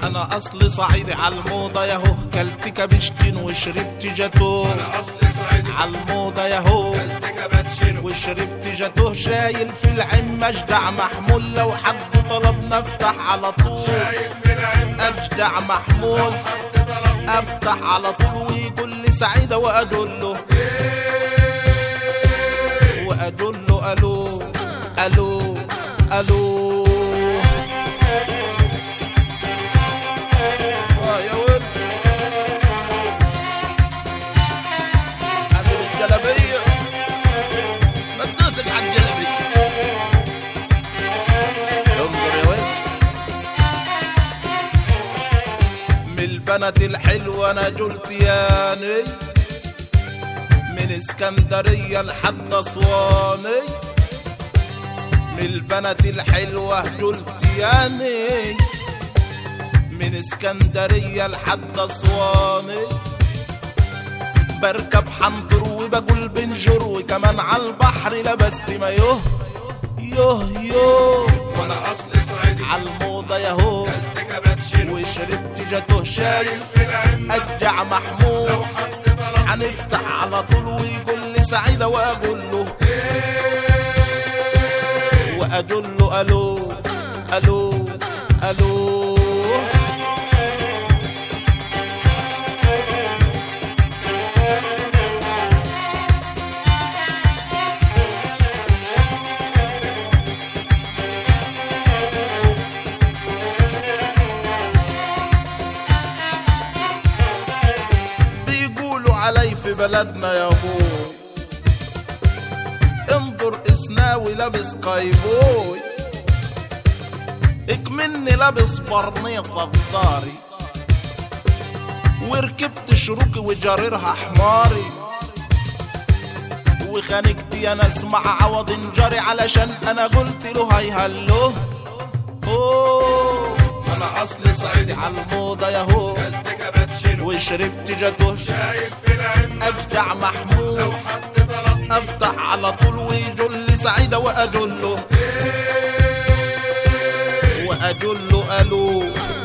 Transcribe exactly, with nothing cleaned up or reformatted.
انا اصلي صعيدي عالموضة ياهو، كلت كبشتين وشربت جاتوه. انا اصلي صعيدي عالموضة ياهو، كلت كابتشينو وشربت جاتوه. شايل في العم اجدع محمول، لو حد طلبنا افتح على طول. شايل في العين اجدع محمول حد طلب افتح على طول، ويقول لي سعيدة وادله وادله الو الو الو. اه يا ولد هذه الجلابية ما تدوسك على الجلابية. انظر يا ولد من البنات الحلوة انا قلت ياني، من اسكندرية لحد اسواني. من البنات الحلوة قلت ياني، من اسكندرية لحد اسواني. بركب حنطر وبقول بنجر، وكمان عالبحر لبست مايوه يوه يوه. وانا اصلي صعيدي عالموضة ياهو، كلت كابتشينو وشربت جاتوه. شايل في العين ارجع محمود لو حد طلب هنفتح على طول، ويقول لي سعيدة واقول له وادل له الو الو الو. بيقولوا علي في بلدنا يا ابوي، انظر اسناوي لابس قايبوي، اكمني لابس برنيطة بضاري، وركبت شروكي وجريرها حماري، وخانقتي انا اسمع عوض انجري، علشان انا قلت له هاي هلو. اوه انا اصلي صعيدي عالموضة ياهو، كلت كابتشينو وشربت جاتوه. شايل في العين اجدع محمود لو حد طلب افتح على طول، ويقول لي سعيدة وادله وادله الو